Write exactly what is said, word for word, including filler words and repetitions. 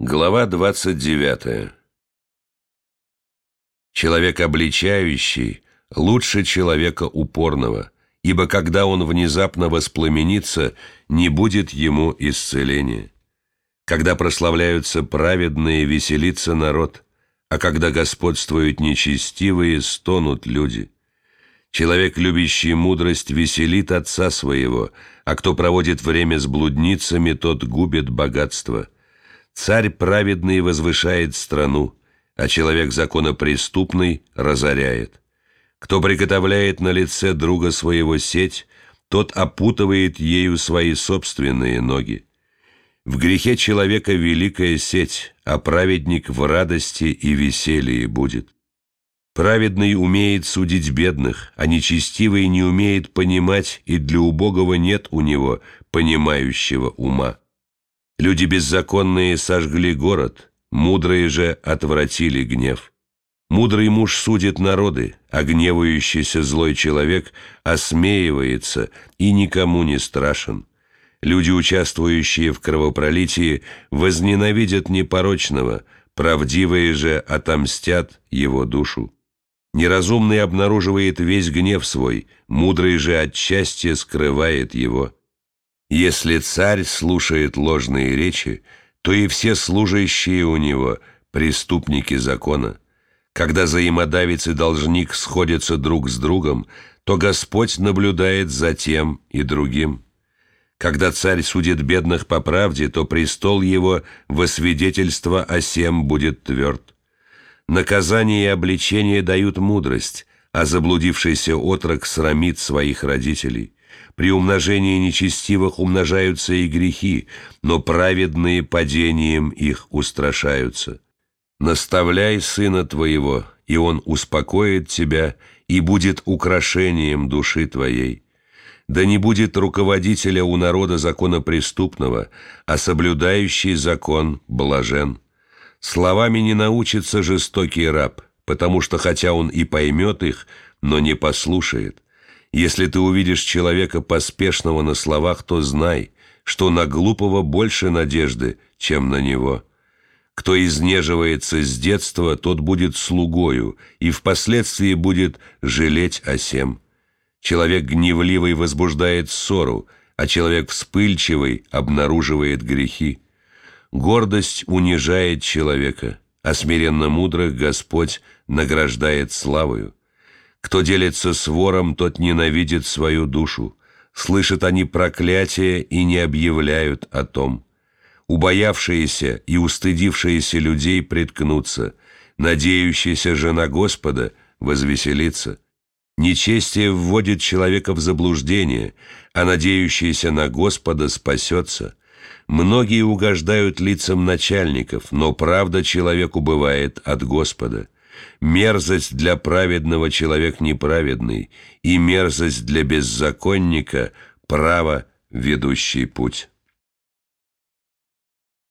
Глава двадцать девятая. Человек обличающий лучше человека упорного, ибо когда он внезапно воспламенится, не будет ему исцеления. Когда прославляются праведные, веселится народ, а когда господствуют нечестивые, стонут люди. Человек, любящий мудрость, веселит отца своего, а кто проводит время с блудницами, тот губит богатство. Царь праведный возвышает страну, а человек законопреступный разоряет. Кто приготовляет на лице друга своего сеть, тот опутывает ею свои собственные ноги. В грехе человека великая сеть, а праведник в радости и веселье будет. Праведный умеет судить бедных, а нечестивый не умеет понимать, и для убогого нет у него понимающего ума. Люди беззаконные сожгли город, мудрые же отвратили гнев. Мудрый муж судит народы, а гневающийся злой человек осмеивается и никому не страшен. Люди, участвующие в кровопролитии, возненавидят непорочного, правдивые же отомстят его душу. Неразумный обнаруживает весь гнев свой, мудрый же от счастья скрывает его. Если царь слушает ложные речи, то и все служащие у него – преступники закона. Когда взаимодавец и должник сходятся друг с другом, то Господь наблюдает за тем и другим. Когда царь судит бедных по правде, то престол его во свидетельство о сем будет тверд. Наказание и обличение дают мудрость, а заблудившийся отрок срамит своих родителей. При умножении нечестивых умножаются и грехи, но праведные падением их устрашаются. Наставляй сына твоего, и он успокоит тебя и будет украшением души твоей. Да не будет руководителя у народа законопреступного, а соблюдающий закон блажен. Словами не научится жестокий раб, потому что хотя он и поймет их, но не послушает. Если ты увидишь человека поспешного на словах, то знай, что на глупого больше надежды, чем на него. Кто изнеживается с детства, тот будет слугою и впоследствии будет жалеть о сем. Человек гневливый возбуждает ссору, а человек вспыльчивый обнаруживает грехи. Гордость унижает человека, а смиренно мудрых Господь награждает славою. Кто делится с вором, тот ненавидит свою душу. Слышат они проклятие и не объявляют о том. Убоявшиеся и устыдившиеся людей приткнутся, надеющийся же на Господа возвеселится. Нечестие вводит человека в заблуждение, а надеющийся на Господа спасется. Многие угождают лицам начальников, но правда человеку бывает от Господа. Мерзость для праведного человек неправедный, и мерзость для беззаконника – право, ведущий путь.